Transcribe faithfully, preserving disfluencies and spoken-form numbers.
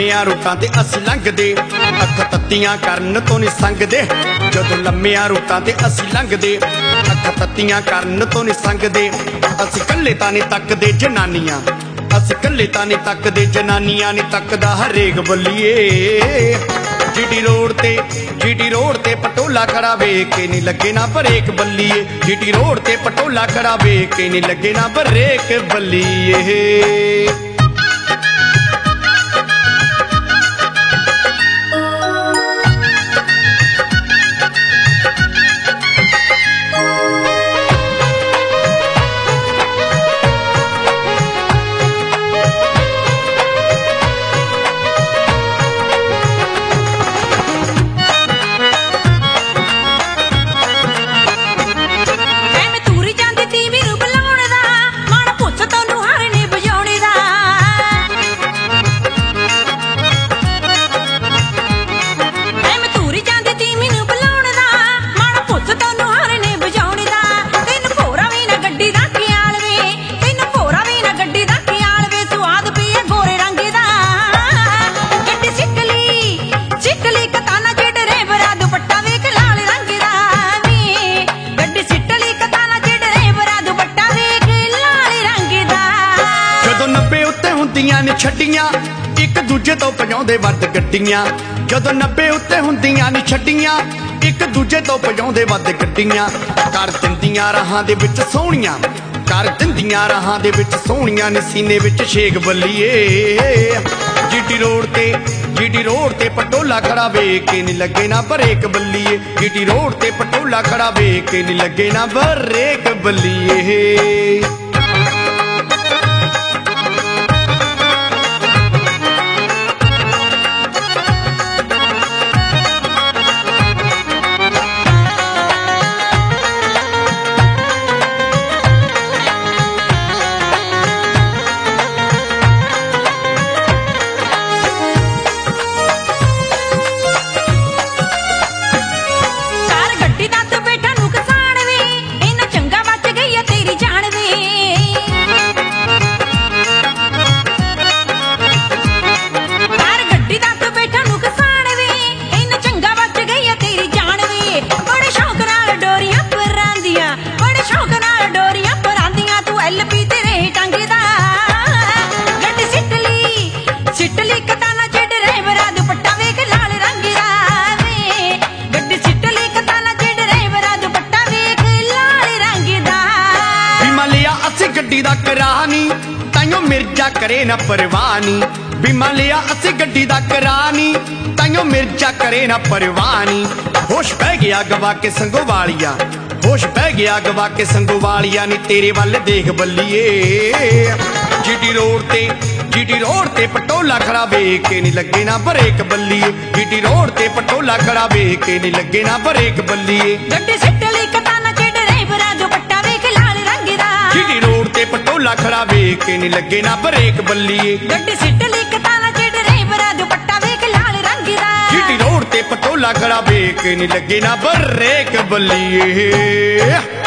लम्मिया रूटां ते असीं लंघदे, अख तत्तियां करन तो नहीं संगदे। जदों लम्मिया रूटां ते असीं लंघदे, अख तत्तियां करन तो नहीं संगदे। असीं कल्ले तां नहीं तकदे जनानियां, असीं कल्ले तां नहीं तकदे जनानियां, नहीं तकदा हरेक बल्लिए। जीटी रोड ते जीटी रोड ते पटोला खड़ा वेख के नहीं लगे ना बरेक बल्लिए। जीटी रोड ते पटोला खड़ा वेख के नहीं लगे ना बरेक बल्लिए। छड्डियां एक दूजे तो भजाउंदे वध गड्डियां। जदों नब्बे उत्ते हुंदियां नी छड्डियां, एक दूजे तो भजाउंदे वध गड्डियां। कर दिंदियां राहां दे विच सोहणियां, कर दिंदियां राहां दे विच सोहणियां, नी सीने विच शेक बल्लिए। जीटी रोड ते जीटी रोड ते पटोला खड़ा वेख के नी लगे ना बरेक बल्लिए। जीटी रोड ते पटोला खड़ा वेख के नी लगे ना बरेक बल्लिए। गड्डी दा करानी ताइयों मिर्जा करे ना परवानी। बीमा लिया असी गड्डी दा करानी ताइयों मिर्जा करे ना परवानी। होश बह गया गवा के संगोवालिया, होश बह गया गवा के संगोवालिया, नी तेरे वाल देख बल्लिए। जीटी रोड ते जीटी रोड ते पटोला खड़ा वेख के नी लगे ना बरेक बल्लिए। जीटी रोड ते पटोला खड़ा वेख के नी लगे ना बरेक बल्लिए। गड्डी सिट्टली कताना च ड्राइवरा दुपट्टा वेख लाल रंग दा। जीटी रोड ते पटोला खड़ा वेख के नी लगे ना बरेक बल्लिए। गड्डी सिट्टली कताना च ड्राइवरा दुपट्टा वेख लाल रंग दा। जीटी रोड ते पटोला खड़ा वेख के नी लगे ना बरेक बल्लिए।